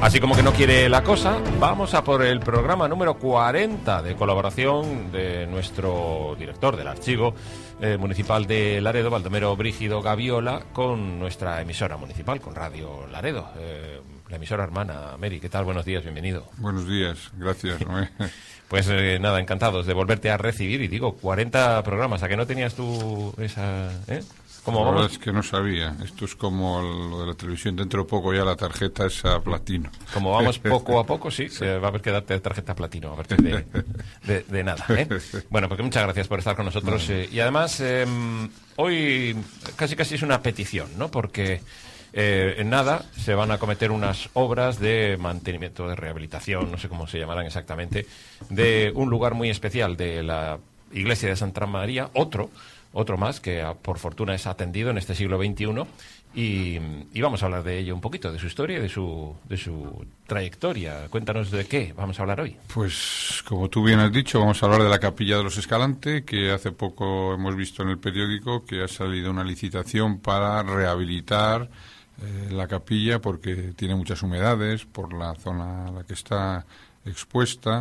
Así como que no quiere la cosa, vamos a por el programa número 40 de colaboración de nuestro director del Archivo Municipal de Laredo, Baldomero Brígido Gaviola, con nuestra emisora municipal, con Radio Laredo, la emisora hermana. Mary, ¿qué tal? Buenos días, bienvenido. Buenos días, gracias. Pues nada, encantados de volverte a recibir. Y digo, 40 programas, ¿a que no tenías tú esa...? La verdad es que no sabía. Esto es como lo de la televisión. Dentro de poco ya la tarjeta es a platino. Como vamos poco a poco, sí, va a haber que darte tarjeta platino a partir de nada. Bueno, pues muchas gracias por estar con nosotros. Y además, hoy casi es una petición, ¿no? Porque en nada se van a cometer unas obras de mantenimiento, de rehabilitación, no sé cómo se llamarán exactamente, de un lugar muy especial de la iglesia de Santa María, otro más que por fortuna es atendido en este siglo XXI y vamos a hablar de ello un poquito, de su historia y de su trayectoria. Cuéntanos de qué vamos a hablar hoy. Pues como tú bien has dicho, vamos a hablar de la Capilla de los Escalante, que hace poco hemos visto en el periódico que ha salido una licitación para rehabilitar la capilla porque tiene muchas humedades por la zona a la que está expuesta.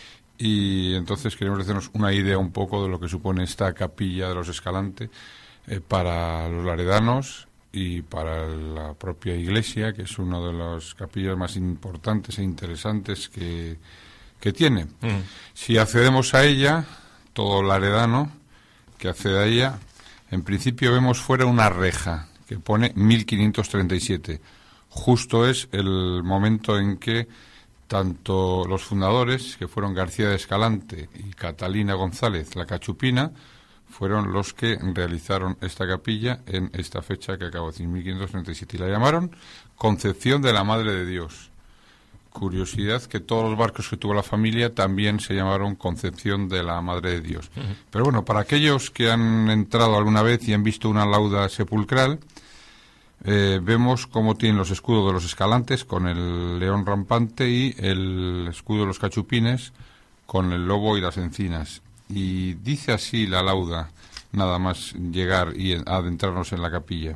Y entonces queremos hacernos una idea un poco de lo que supone esta Capilla de los Escalante para los laredanos y para la propia iglesia, que es una de las capillas más importantes e interesantes que tiene. Si accedemos a ella, todo laredano que accede a ella, en principio vemos fuera una reja que pone 1537. Justo es el momento en que tanto los fundadores, que fueron García de Escalante y Catalina González la Cachupina, fueron los que realizaron esta capilla en esta fecha que acabo de decir, 1537. Y la llamaron Concepción de la Madre de Dios. Curiosidad que todos los barcos que tuvo la familia también se llamaron Concepción de la Madre de Dios. Pero bueno, para aquellos que han entrado alguna vez y han visto una lauda sepulcral, vemos cómo tienen los escudos de los Escalantes con el león rampante y el escudo de los Cachupines con el lobo y las encinas. Y dice así la lauda, nada más llegar y adentrarnos en la capilla.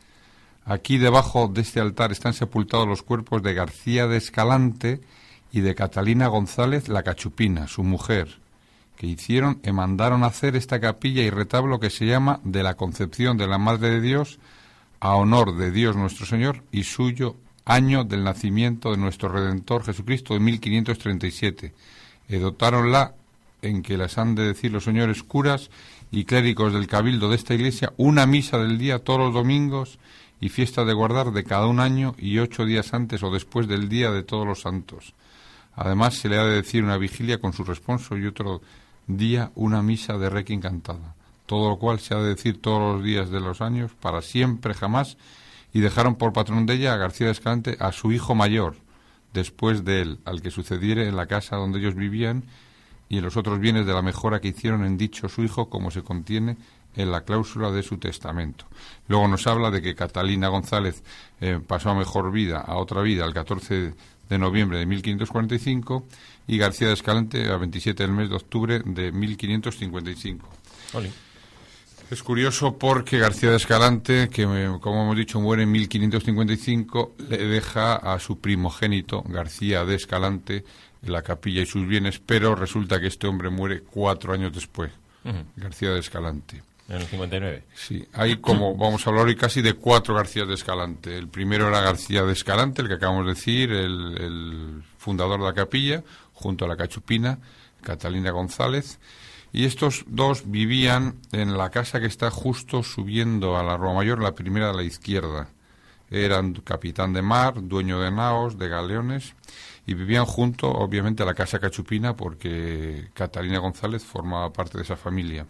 Aquí debajo de este altar están sepultados los cuerpos de García de Escalante y de Catalina González la Cachupina, su mujer, que hicieron y mandaron hacer esta capilla y retablo que se llama de la Concepción de la Madre de Dios, a honor de Dios nuestro Señor y suyo año del nacimiento de nuestro Redentor Jesucristo de 1537. Dotáronla en que las han de decir los señores curas y clérigos del cabildo de esta iglesia una misa del día todos los domingos y fiesta de guardar de cada un año y 8 días antes o después del día de todos los santos. Además se le ha de decir una vigilia con su responso y otro día una misa de requiem cantada. Todo lo cual se ha de decir todos los días de los años, para siempre, jamás, y dejaron por patrón de ella a García de Escalante a su hijo mayor, después de él, al que sucediere en la casa donde ellos vivían, y en los otros bienes de la mejora que hicieron en dicho su hijo, como se contiene en la cláusula de su testamento. Luego nos habla de que Catalina González pasó a mejor vida, a otra vida, el 14 de noviembre de 1545, y García de Escalante a 27 del mes de octubre de 1555. Oli. Es curioso porque García de Escalante, que como hemos dicho muere en 1555, le deja a su primogénito García de Escalante la capilla y sus bienes, pero resulta que este hombre muere 4 años después, García de Escalante. En el 59. Sí, hay como, vamos a hablar hoy casi de 4 García de Escalante. El primero era García de Escalante, el que acabamos de decir, el fundador de la capilla, junto a la Cachupina, Catalina González. Y estos dos vivían en la casa que está justo subiendo a la Rua Mayor, la primera de la izquierda. Eran capitán de mar, dueño de naos, de galeones, y vivían junto, obviamente, a la casa Cachupina, porque Catalina González formaba parte de esa familia.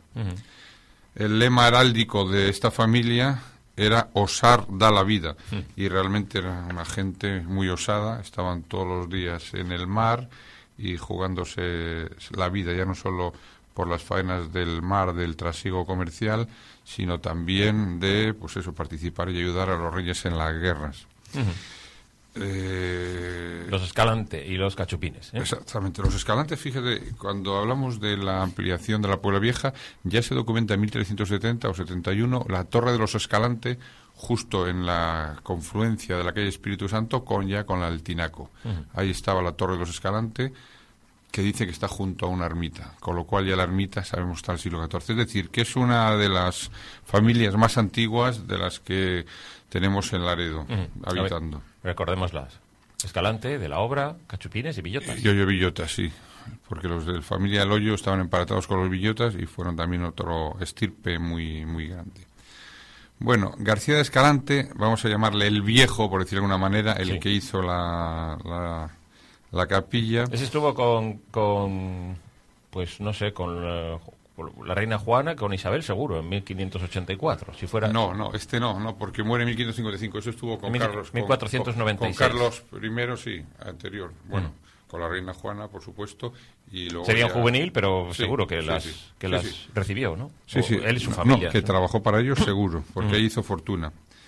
El lema heráldico de esta familia era osar da la vida, y realmente era una gente muy osada, estaban todos los días en el mar y jugándose la vida, ya no solo por las faenas del mar, del trasiego comercial, sino también de, pues eso, participar y ayudar a los reyes en las guerras. Los Escalante y los Cachupines. Exactamente. Los Escalante, fíjate, cuando hablamos de la ampliación de la Puebla Vieja, ya se documenta en 1370 o 71 la Torre de los Escalante, justo en la confluencia de la calle Espíritu Santo con la del Tinaco. Ahí estaba la Torre de los Escalante, que dice que está junto a una ermita, con lo cual ya la ermita sabemos está del siglo XIV. Es decir, que es una de las familias más antiguas de las que tenemos en Laredo, habitando. Recordémoslas. Escalante, de la Obra, Cachupines y Villotas. Y Hoyo Villotas, sí, porque los de la familia del Hoyo estaban emparentados con los Villotas y fueron también otro estirpe muy, muy grande. Bueno, García de Escalante, vamos a llamarle el viejo, por decirlo de alguna manera, el que hizo la capilla. Ese estuvo con pues no sé, con la reina Juana, con Isabel seguro, en 1584. Si fuera... No, porque muere en 1555. Eso estuvo con Carlos. 1496. Con Carlos I, sí, anterior. Bueno, con la reina Juana, por supuesto. Y luego sería un juvenil, pero sí, seguro que las recibió, ¿no? Sí, sí. Él y su familia. No, que trabajó para ellos seguro, porque ahí hizo fortuna.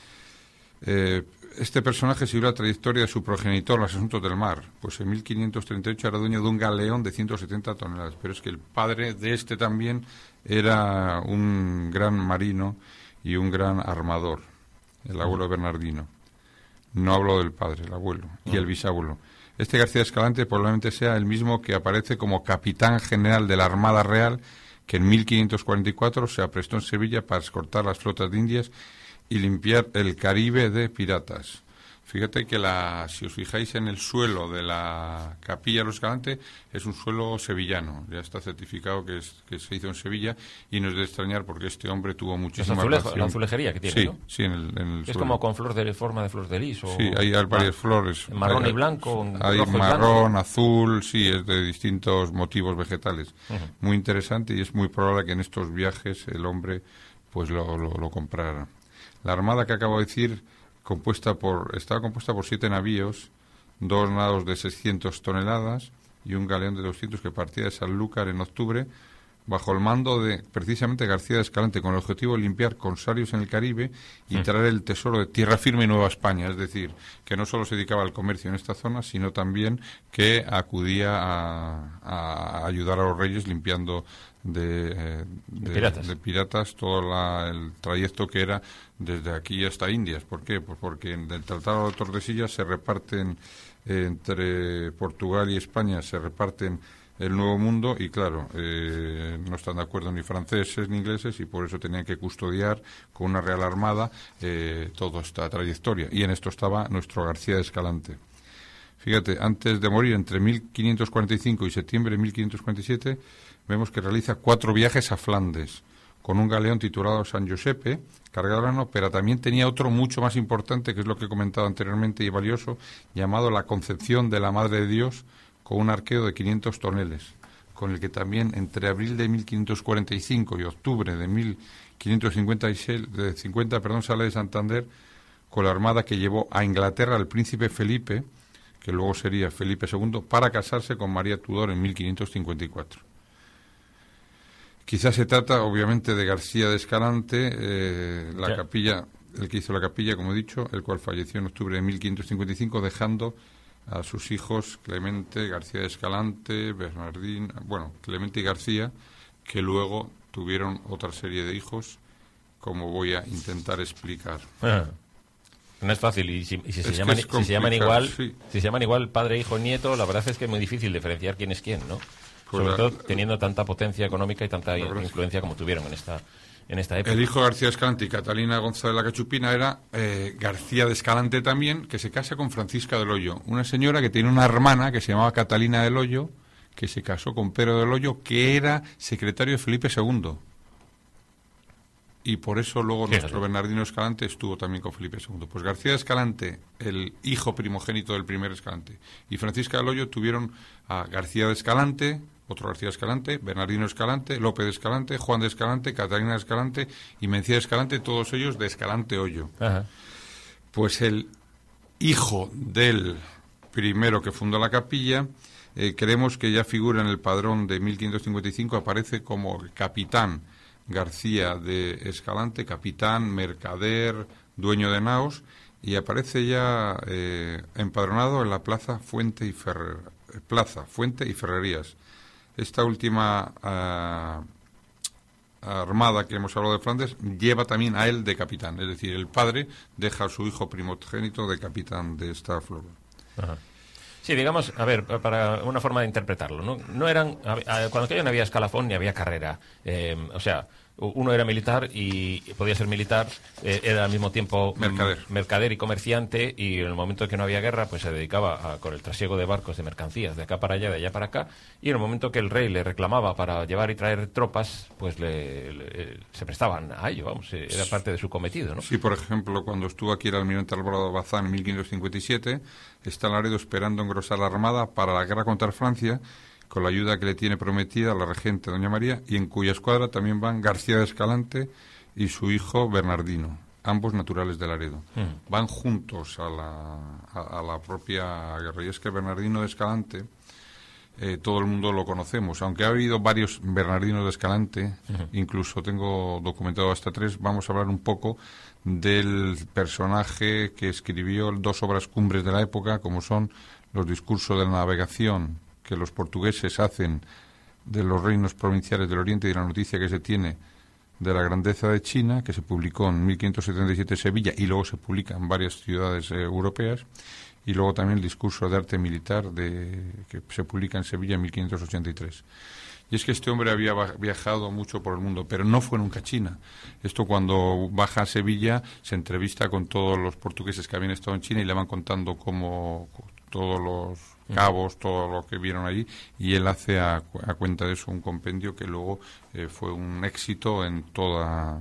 Este personaje siguió la trayectoria de su progenitor en los asuntos del mar. Pues en 1538 era dueño de un galeón de 170 toneladas. Pero es que el padre de este también era un gran marino y un gran armador, el abuelo Bernardino. No hablo del padre, el abuelo, y el bisabuelo. Este García de Escalante probablemente sea el mismo que aparece como capitán general de la Armada Real, que en 1544 se aprestó en Sevilla para escoltar las flotas de Indias y limpiar el Caribe de piratas. Fíjate que si os fijáis en el suelo de la capilla de los Escalante, es un suelo sevillano. Ya está certificado que se hizo en Sevilla, y no es de extrañar porque este hombre tuvo muchísima relación. La azulejería que tiene, sí, ¿no? Sí, en el es suelo. Como con forma de flor de lis. Sí, hay varias flores. Marrón y blanco. Hay rojo marrón, blanco. azul, sí, es de distintos motivos vegetales. Muy interesante, y es muy probable que en estos viajes el hombre pues lo comprara. La armada que acabo de decir estaba compuesta por 7 navíos, 2 naos de 600 toneladas y un galeón de 200 que partía de Sanlúcar en octubre, bajo el mando de precisamente García de Escalante, con el objetivo de limpiar corsarios en el Caribe y traer el tesoro de tierra firme y Nueva España. Es decir, que no solo se dedicaba al comercio en esta zona, sino también que acudía a ayudar a los reyes limpiando de piratas todo el trayecto que era desde aquí hasta Indias. ¿Por qué? Pues porque en el Tratado de Tordesillas se reparten entre Portugal y España, se reparten el Nuevo Mundo, y claro, no están de acuerdo ni franceses ni ingleses, y por eso tenían que custodiar con una Real Armada toda esta trayectoria, y en esto estaba nuestro García de Escalante. Fíjate, antes de morir, entre 1545 y septiembre de 1547, vemos que realiza 4 viajes a Flandes, con un galeón titulado San Giuseppe, cargado de grano, pero también tenía otro mucho más importante, que es lo que he comentado anteriormente y valioso, llamado la Concepción de la Madre de Dios, con un arquero de 500 toneles, con el que también entre abril de 1545 y octubre de 1550 sale de Santander con la armada que llevó a Inglaterra al príncipe Felipe, que luego sería Felipe II, para casarse con María Tudor en 1554. Quizás se trata, obviamente, de García de Escalante, capilla, el que hizo la capilla, como he dicho, el cual falleció en octubre de 1555, dejando a sus hijos Clemente, García de Escalante, Bernardín, Clemente y García, que luego tuvieron otra serie de hijos, como voy a intentar explicar. No es fácil, y si se llaman igual padre, hijo, nieto, la verdad es que es muy difícil diferenciar quién es quién, ¿no? Pues sobre todo teniendo tanta potencia económica y tanta influencia como tuvieron en esta época. El hijo de García de Escalante y Catalina González de la Cachupina era García de Escalante también, que se casa con Francisca del Hoyo, una señora que tiene una hermana que se llamaba Catalina del Hoyo, que se casó con Pedro del Hoyo, que era secretario de Felipe II. Y por eso luego nuestro Bernardino Escalante estuvo también con Felipe II. Pues García de Escalante, el hijo primogénito del primer Escalante, y Francisca del Hoyo tuvieron a García de Escalante, otro García de Escalante, Bernardino Escalante, López de Escalante, Juan de Escalante, Catalina de Escalante y Mencía de Escalante, todos ellos de Escalante Hoyo. Ajá. Pues el hijo del primero que fundó la capilla, creemos que ya figura en el padrón de 1555, aparece como capitán García de Escalante, capitán, mercader, dueño de naos, y aparece ya empadronado en la Plaza Fuente y Ferrerías. Esta última armada que hemos hablado de Flandes lleva también a él de capitán, es decir, el padre deja a su hijo primogénito de capitán de esta flota. Ajá. Sí, digamos, a ver, para una forma de interpretarlo, no eran, cuando aquello no había escalafón ni había carrera, o sea, uno era militar y podía ser militar, era al mismo tiempo mercader y comerciante, y en el momento en que no había guerra pues se dedicaba con el trasiego de barcos de mercancías de acá para allá, de allá para acá, y en el momento que el rey le reclamaba para llevar y traer tropas, pues se prestaban a ello, vamos, era parte de su cometido, ¿no? Sí, por ejemplo, cuando estuvo aquí el almirante Álvaro Bazán en 1557, está Laredo esperando engrosar la armada para la guerra contra Francia, con la ayuda que le tiene prometida la regente doña María, y en cuya escuadra también van García de Escalante y su hijo Bernardino, ambos naturales de Laredo. Van juntos a la propia guerra. Y es que Bernardino de Escalante, todo el mundo lo conocemos, aunque ha habido varios Bernardinos de Escalante, incluso tengo documentado hasta 3, vamos a hablar un poco del personaje que escribió 2 obras cumbres de la época, como son los discursos de la navegación que los portugueses hacen de los reinos provinciales del Oriente y de la noticia que se tiene de la grandeza de China, que se publicó en 1577 en Sevilla y luego se publica en varias ciudades europeas, y luego también el discurso de arte militar que se publica en Sevilla en 1583. Y es que este hombre había viajado mucho por el mundo, pero no fue nunca a China. Esto, cuando baja a Sevilla, se entrevista con todos los portugueses que habían estado en China y le van contando cómo todos los cabos, todo lo que vieron allí, y él hace a cuenta de eso un compendio que luego fue un éxito en todo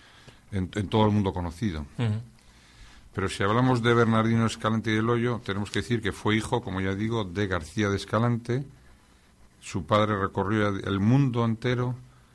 el mundo conocido. Pero si hablamos de Bernardino Escalante y del Hoyo, tenemos que decir que fue hijo, como ya digo, de García de Escalante. Su padre recorrió el mundo entero,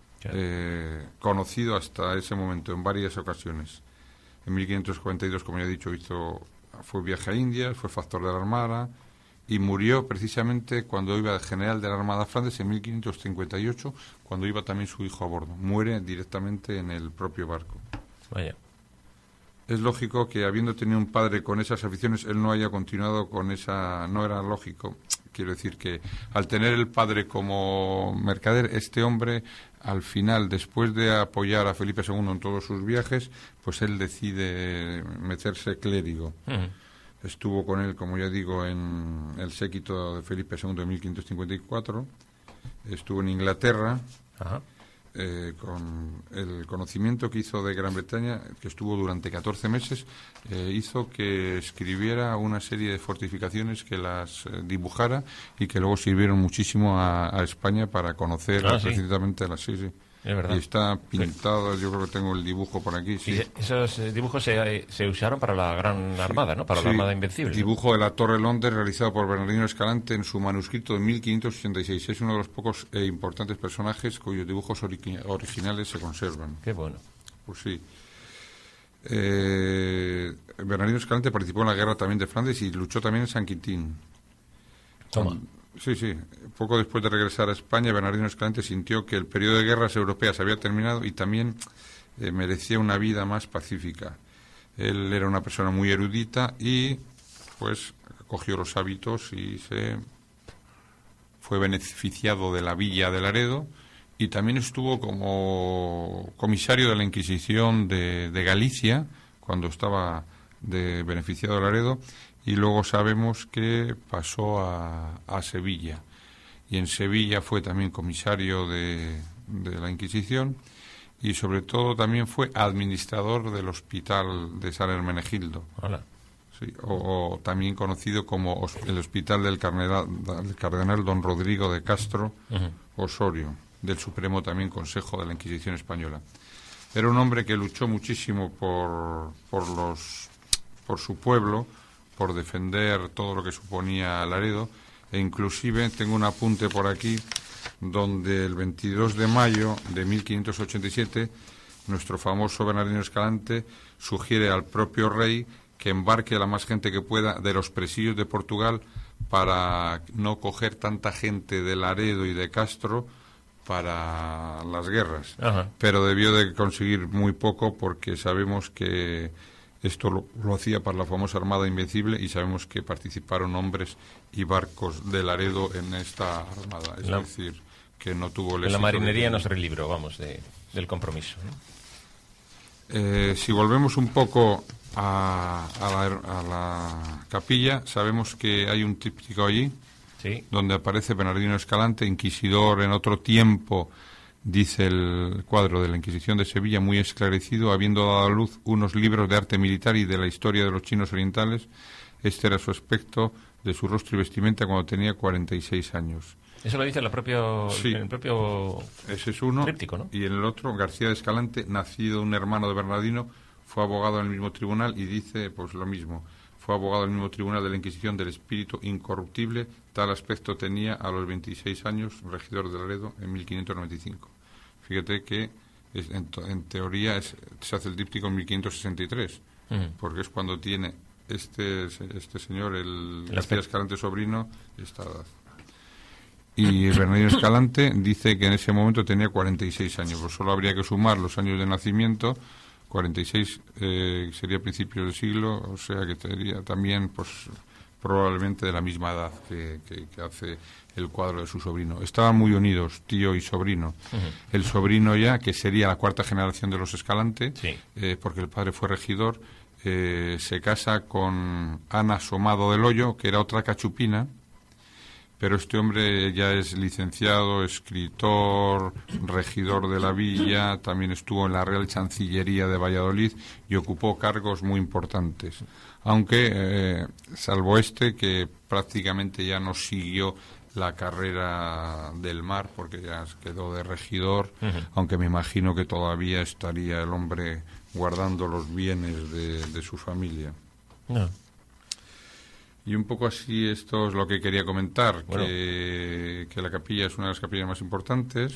conocido hasta ese momento en varias ocasiones. En 1542, como ya he dicho, fue viaje a Indias, fue factor de la Armada, y murió precisamente cuando iba de general de la Armada Flandes en 1558, cuando iba también su hijo a bordo. Muere directamente en el propio barco. Vaya. Es lógico que, habiendo tenido un padre con esas aficiones, él no haya continuado con esa... No era lógico. Quiero decir que al tener el padre como mercader, este hombre, al final, después de apoyar a Felipe II en todos sus viajes, pues él decide meterse clérigo. Estuvo con él, como ya digo, en el séquito de Felipe II en 1554. Estuvo en Inglaterra. Con el conocimiento que hizo de Gran Bretaña, que estuvo durante 14 meses, hizo que escribiera una serie de fortificaciones, que las dibujara, y que luego sirvieron muchísimo a España para conocer precisamente las... Sí. Es verdad. Y está pintado, yo creo que tengo el dibujo por aquí. Sí. Y esos dibujos se usaron para la Gran Armada, ¿no? Para la Armada Invencible. Dibujo de la Torre Londres, realizado por Bernardino Escalante en su manuscrito de 1586. Es uno de los pocos importantes personajes cuyos dibujos originales se conservan. Qué bueno. Pues sí. Bernardino Escalante participó en la guerra también de Flandes y luchó también en San Quintín. Toma. Sí. Poco después de regresar a España, Bernardino Escalante sintió que el periodo de guerras europeas había terminado y también merecía una vida más pacífica. Él era una persona muy erudita y, pues, cogió los hábitos y se fue beneficiado de la villa de Laredo, y también estuvo como comisario de la Inquisición de Galicia, cuando estaba de beneficiado de Laredo, y luego sabemos que pasó a Sevilla, y en Sevilla fue también comisario de la Inquisición, y sobre todo también fue administrador del hospital de San Hermenegildo. Hola. Sí, o también conocido como el Hospital del Cardenal Don Rodrigo de Castro Osorio, del Supremo también Consejo de la Inquisición Española. Era un hombre que luchó muchísimo por su pueblo, por defender todo lo que suponía Laredo, e inclusive tengo un apunte por aquí donde el 22 de mayo de 1587 nuestro famoso Bernardino Escalante sugiere al propio rey que embarque a la más gente que pueda de los presidios de Portugal para no coger tanta gente de Laredo y de Castro para las guerras. Pero debió de conseguir muy poco, porque sabemos que Esto lo hacía para la famosa Armada Invencible y sabemos que participaron hombres y barcos de Laredo en esta armada. Es decir, que no tuvo el éxito. En la marinería no se relibró, vamos, del compromiso, ¿no? Si volvemos un poco a la capilla, sabemos que hay un tríptico allí, sí, donde aparece Bernardino Escalante, inquisidor en otro tiempo, dice el cuadro de la Inquisición de Sevilla, muy esclarecido, habiendo dado a luz unos libros de arte militar y de la historia de los chinos orientales. Este era su aspecto de su rostro y vestimenta cuando tenía 46 años. Eso lo dice en el propio Ese es uno. tríptico, ¿no? Y en el otro, García de Escalante, nacido un hermano de Bernardino, fue abogado en el mismo tribunal y dice pues lo mismo. Fue abogado en el mismo tribunal de la Inquisición del espíritu incorruptible. Tal aspecto tenía a los 26 años, regidor de Laredo, en 1595. Fíjate que en teoría se hace el díptico en 1563, porque es cuando tiene este señor, el García Escalante sobrino, esta edad. Y Bernardino Escalante dice que en ese momento tenía 46 años, pues solo habría que sumar los años de nacimiento. 46 sería principios del siglo, o sea que sería también pues probablemente de la misma edad que hace el cuadro de su sobrino. Estaban muy unidos, tío y sobrino. El sobrino ya, que sería la cuarta generación de los Escalante, sí, porque el padre fue regidor, se casa con Ana Somado del Hoyo, que era otra cachupina, pero este hombre ya es licenciado, escritor, regidor de la villa, también estuvo en la Real Chancillería de Valladolid y ocupó cargos muy importantes. Aunque, salvo que prácticamente ya no siguió la carrera del mar, porque ya quedó de regidor, aunque me imagino que todavía estaría el hombre guardando los bienes de su familia. No. Y un poco así esto es lo que quería comentar, bueno, que la capilla es una de las capillas más importantes,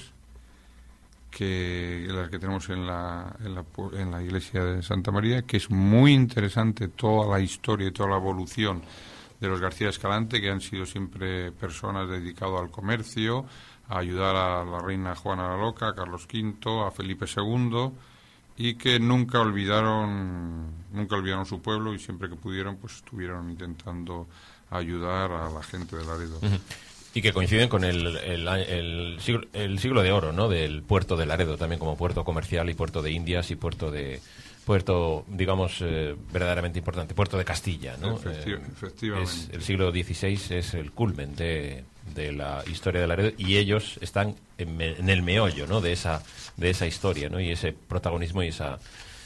que la que tenemos en la iglesia de Santa María, que es muy interesante toda la historia y toda la evolución de los García Escalante, que han sido siempre personas dedicadas al comercio, a ayudar a la reina Juana la Loca, a Carlos V, a Felipe II, y que nunca olvidaron su pueblo y siempre que pudieron pues estuvieron intentando ayudar a la gente de Laredo. Y que coinciden con el siglo de oro, ¿no?, del puerto de Laredo, también como puerto comercial y puerto de Indias y puerto, digamos, verdaderamente importante, puerto de Castilla, ¿no? Efectivamente. El siglo XVI es el culmen de la historia de Laredo y ellos están en el meollo, ¿no?, de esa historia, ¿no?, y ese protagonismo y esa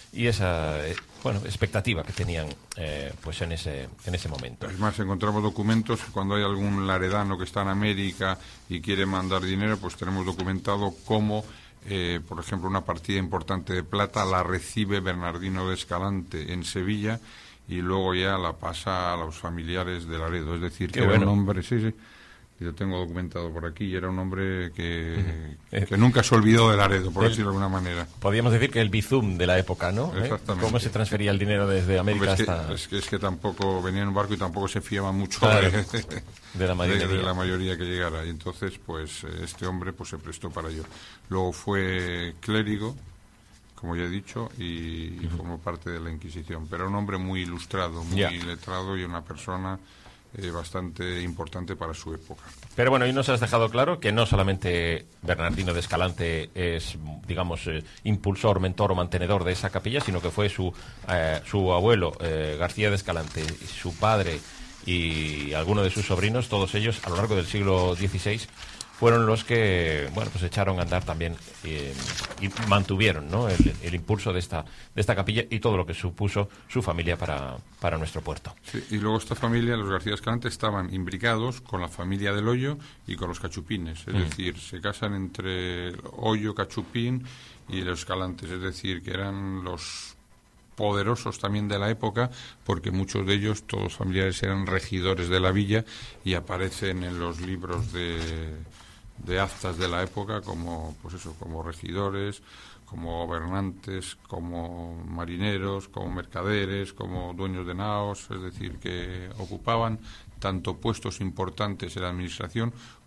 expectativa que tenían pues en ese momento. Es más, encontramos documentos cuando hay algún laredano que está en América y quiere mandar dinero, pues tenemos documentado cómo por ejemplo, una partida importante de plata la recibe Bernardino de Escalante en Sevilla y luego ya la pasa a los familiares de Laredo. Es decir, que era un hombre, sí, y lo tengo documentado por aquí, y era un hombre que nunca se olvidó de Laredo, por decirlo de alguna manera. Podríamos decir que el Bizum de la época, ¿no? Exactamente. Cómo se transfería el dinero desde América hasta... Es que tampoco venía en un barco y tampoco se fiaba mucho de la mayoría que llegara. Y entonces, pues, este hombre pues se prestó para ello. Luego fue clérigo, como ya he dicho, y formó parte de la Inquisición. Pero un hombre muy ilustrado, muy letrado y una persona bastante importante para su época. Pero bueno, y nos has dejado claro que no solamente Bernardino de Escalante es, digamos, impulsor, mentor o mantenedor de esa capilla, sino que fue su abuelo, García de Escalante, su padre y alguno de sus sobrinos, todos ellos a lo largo del siglo XVI, fueron los que, bueno, pues echaron a andar también y mantuvieron, ¿no?, el impulso de esta capilla y todo lo que supuso su familia para nuestro puerto. Sí, y luego esta familia, los García Escalante, estaban imbricados con la familia del Hoyo y con los Cachupines, es decir, se casan entre Hoyo, Cachupín y los Escalantes, es decir, que eran los poderosos también de la época, porque muchos de ellos, todos familiares, eran regidores de la villa y aparecen en los libros de actas de la época como regidores, como gobernantes, como marineros, como mercaderes, como dueños de naos, es decir, que ocupaban tanto puestos importantes en la administración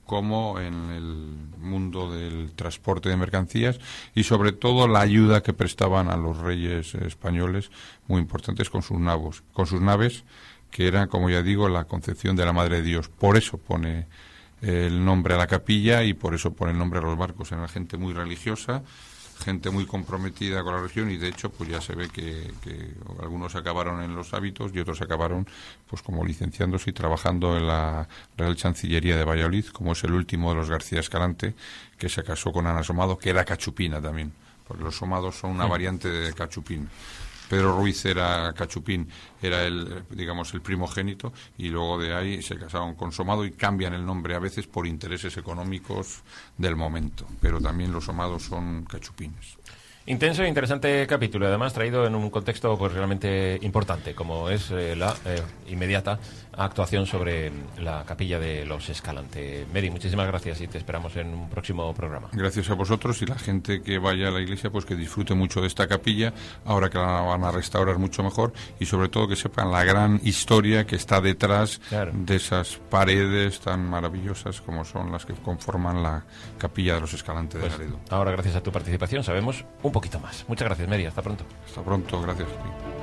como en el mundo del transporte de mercancías y sobre todo la ayuda que prestaban a los reyes españoles, muy importantes con sus naves, que eran, como ya digo, la concepción de la Madre de Dios. Por eso pone el nombre a la capilla y por eso pone el nombre a los barcos. Eran gente muy religiosa, gente muy comprometida con la religión, y de hecho pues ya se ve que algunos acabaron en los hábitos y otros acabaron pues como licenciándose y trabajando en la Real Chancillería de Valladolid, como es el último de los García Escalante, que se casó con Ana Somado, que era cachupina también, porque los somados son una variante de cachupín. Pedro Ruiz era cachupín, era el primogénito, y luego de ahí se casaron con Somado y cambian el nombre a veces por intereses económicos del momento, pero también los somados son cachupines. Intenso e interesante capítulo, además traído en un contexto pues realmente importante, como es la inmediata actuación sobre la capilla de los Escalante. Mary, muchísimas gracias y te esperamos en un próximo programa. Gracias a vosotros, y la gente que vaya a la iglesia pues que disfrute mucho de esta capilla, ahora que la van a restaurar mucho mejor, y sobre todo que sepan la gran historia que está detrás de esas paredes tan maravillosas como son las que conforman la capilla de los Escalante de Laredo. Ahora, gracias a tu participación, sabemos un poquito más. Muchas gracias, Mary. Hasta pronto. Hasta pronto, gracias a ti.